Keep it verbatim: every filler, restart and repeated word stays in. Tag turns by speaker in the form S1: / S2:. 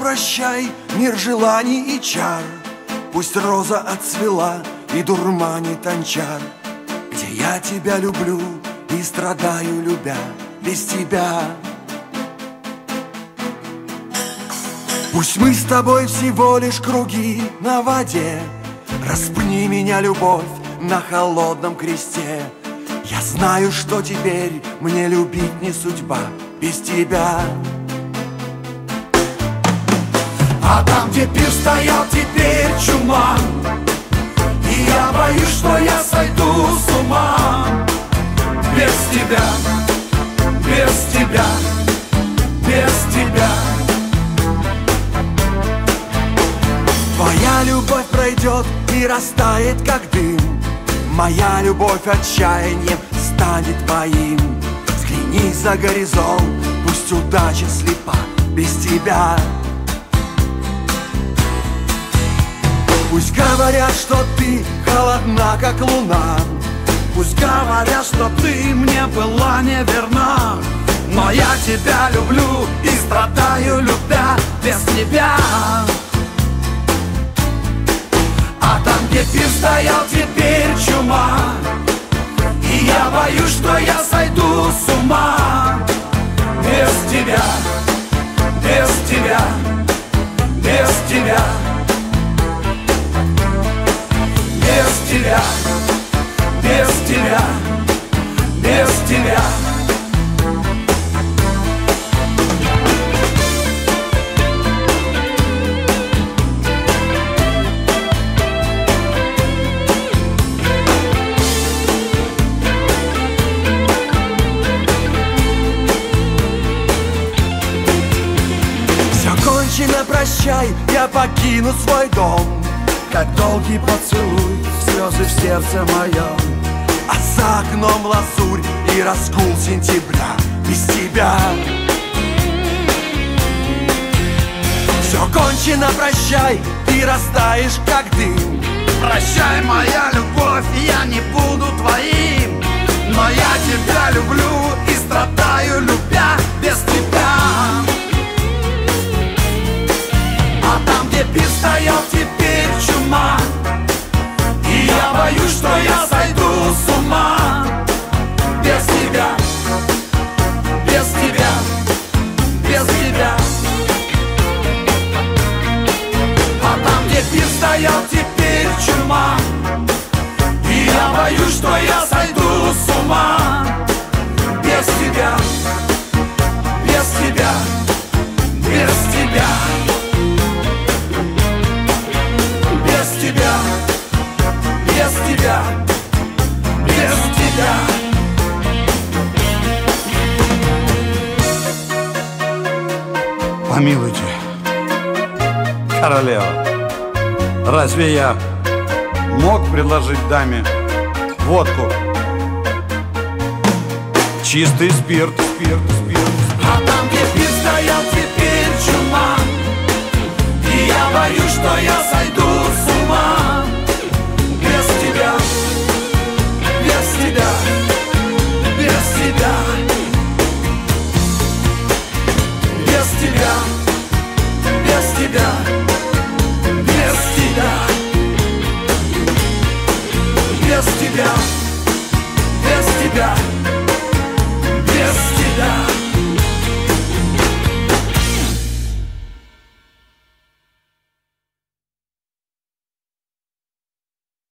S1: прощай, мир желаний и чар. Пусть роза отцвела и дурманит анчар, где я тебя люблю и страдаю, любя без тебя. Пусть мы с тобой всего лишь круги на воде, распни меня, любовь, на холодном кресте. Я знаю, что теперь мне любить не судьба без тебя. А там, где пир стоял, теперь чума, и я боюсь, что я сойду с ума. Без тебя, без тебя, без тебя. Твоя любовь пройдет и растает, как дым. Моя любовь отчаянием станет твоим. Взгляни за горизонт, пусть удача слепа без тебя. Пусть говорят, что ты холодна, как луна, пусть говорят, что ты мне была неверна, но я тебя люблю и страдаю, любя без тебя. А там, где пир стоял, теперь чума, и я боюсь, что я сойду с ума. Без тебя, без тебя, без тебя. Без тебя, без тебя, без тебя. Все кончено, прощай, я покину свой дом. Как долгий поцелуй, слезы в сердце моем, а за окном лазурь и раскол сентября без тебя. Все кончено, прощай, ты растаешь, как дым. Прощай, моя любовь, я не буду твоим, но я тебя люблю и страдаю, любя без тебя. А там, где пир стоял, теперь чума, и я боюсь, что я сойду с ума. Без тебя, без тебя, без тебя. А там, где пир стоял, теперь чума, и я боюсь, что я сойду с ума. Без тебя, без тебя, без тебя. Без тебя, без тебя, без тебя.
S2: Помилуйте, королева, разве я мог предложить даме водку? Чистый спирт, спирт, спирт.
S1: А там, где пир стоял, теперь чума, и я боюсь, что я сойду